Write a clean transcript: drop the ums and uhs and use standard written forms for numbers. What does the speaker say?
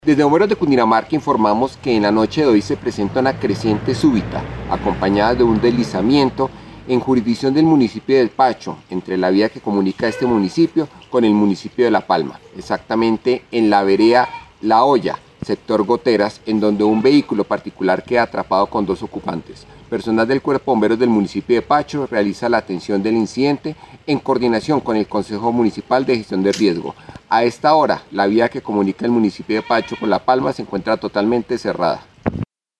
Desde Bomberos de Cundinamarca informamos que en la noche de hoy se presenta una creciente súbita, acompañada de un deslizamiento en jurisdicción del municipio de Pacho, entre la vía que comunica este municipio con el municipio de La Palma, exactamente en la vereda La Olla, sector Goteras, en donde un vehículo particular queda atrapado con dos ocupantes. Personal del Cuerpo de Bomberos del municipio de Pacho realiza la atención del incidente en coordinación con el Consejo Municipal de Gestión de Riesgo. A esta hora, la vía que comunica el municipio de Pacho con La Palma se encuentra totalmente cerrada.